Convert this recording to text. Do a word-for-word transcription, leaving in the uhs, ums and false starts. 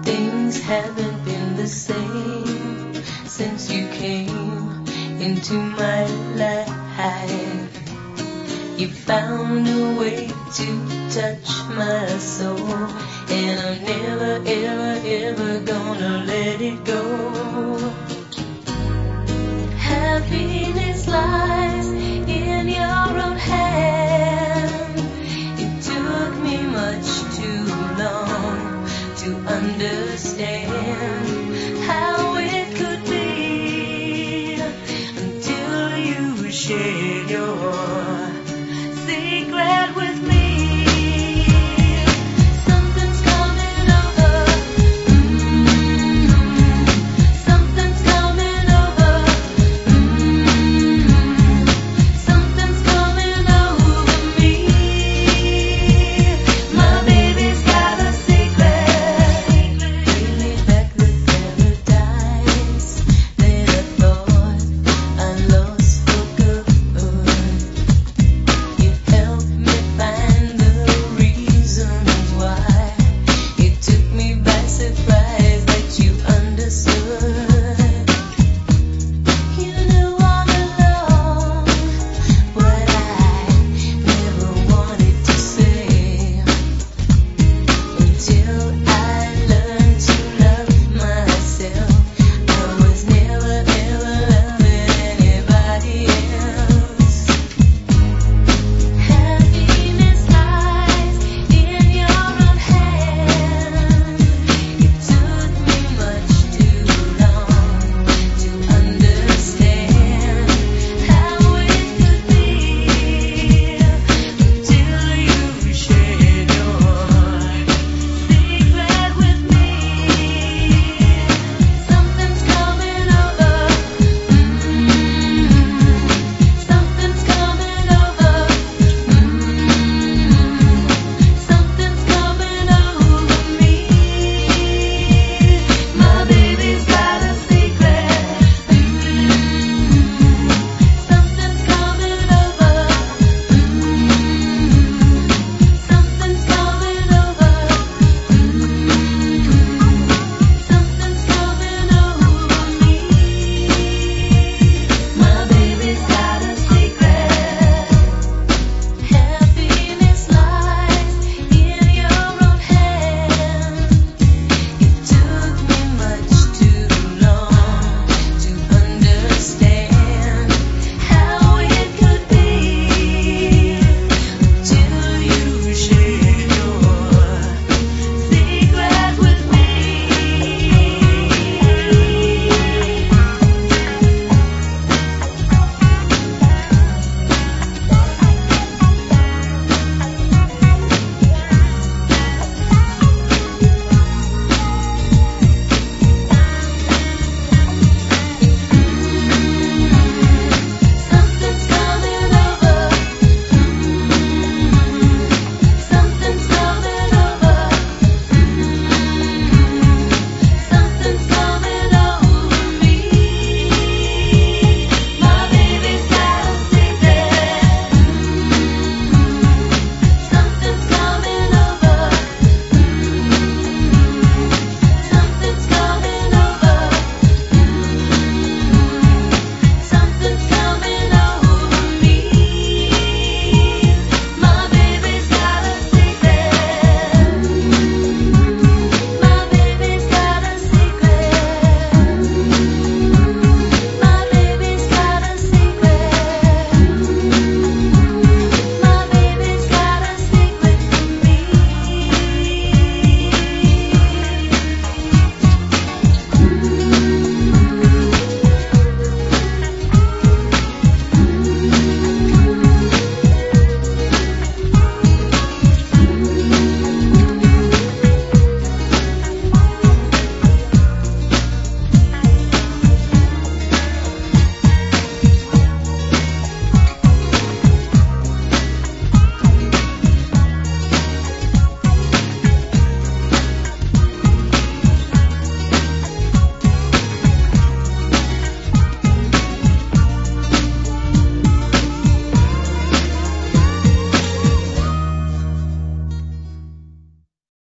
Things haven't been the same since you came into my life. You found a way to touch my soul, and I'm never, ever, ever gonna let it go. Happiness lies in your own hand. It took me much too long to understand how it could be until you shared your secret with